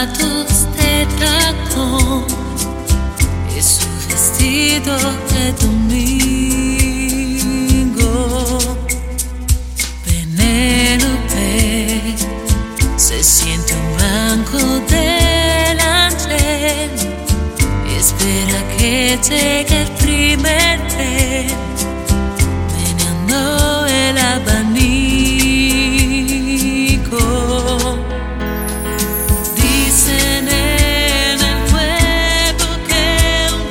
zapatos de tacón y su vestido de domingo. Penélope se siente un banco delante y espera que llegue el